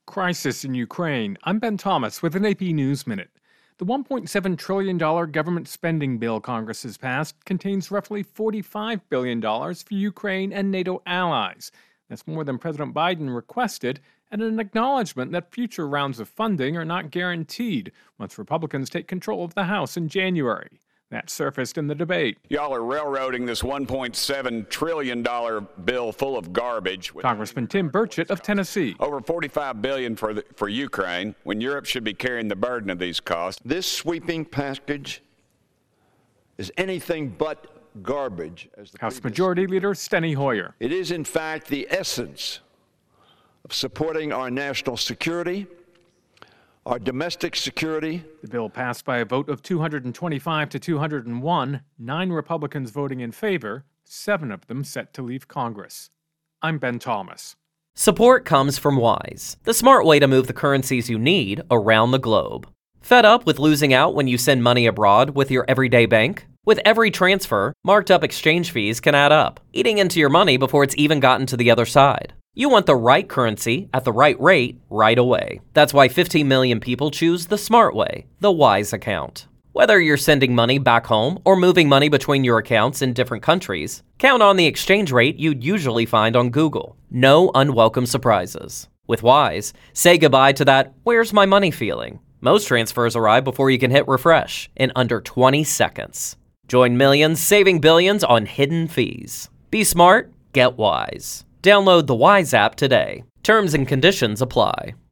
Crisis in Ukraine. I'm Ben Thomas with an AP News Minute. The $1.7 trillion government spending bill Congress has passed contains roughly $45 billion for Ukraine and NATO allies. That's more than President Biden requested, and an acknowledgement that future rounds of funding are not guaranteed once Republicans take control of the House in January. That surfaced in the debate. Y'all are railroading this $1.7 trillion bill full of garbage. Congressman Tim Burchett of Tennessee. Over $45 billion for Ukraine, when Europe should be carrying the burden of these costs. This sweeping package is anything but garbage. House Majority Leader Steny Hoyer. It is, in fact, the essence of supporting our national security, our domestic security. The bill passed by a vote of 225 to 201, 9 Republicans voting in favor, 7 of them set to leave Congress. I'm Ben Thomas. Support comes from Wise, the smart way to move the currencies you need around the globe. Fed up with losing out when you send money abroad with your everyday bank? With every transfer, marked up exchange fees can add up, eating into your money before it's even gotten to the other side. You want the right currency at the right rate right away. That's why 15 million people choose the smart way, the Wise account. Whether you're sending money back home or moving money between your accounts in different countries, count on the exchange rate you'd usually find on Google. No unwelcome surprises. With Wise, say goodbye to that "where's my money" feeling. Most transfers arrive before you can hit refresh in under 20 seconds. Join millions saving billions on hidden fees. Be smart, get Wise. Download the Wise app today. Terms and conditions apply.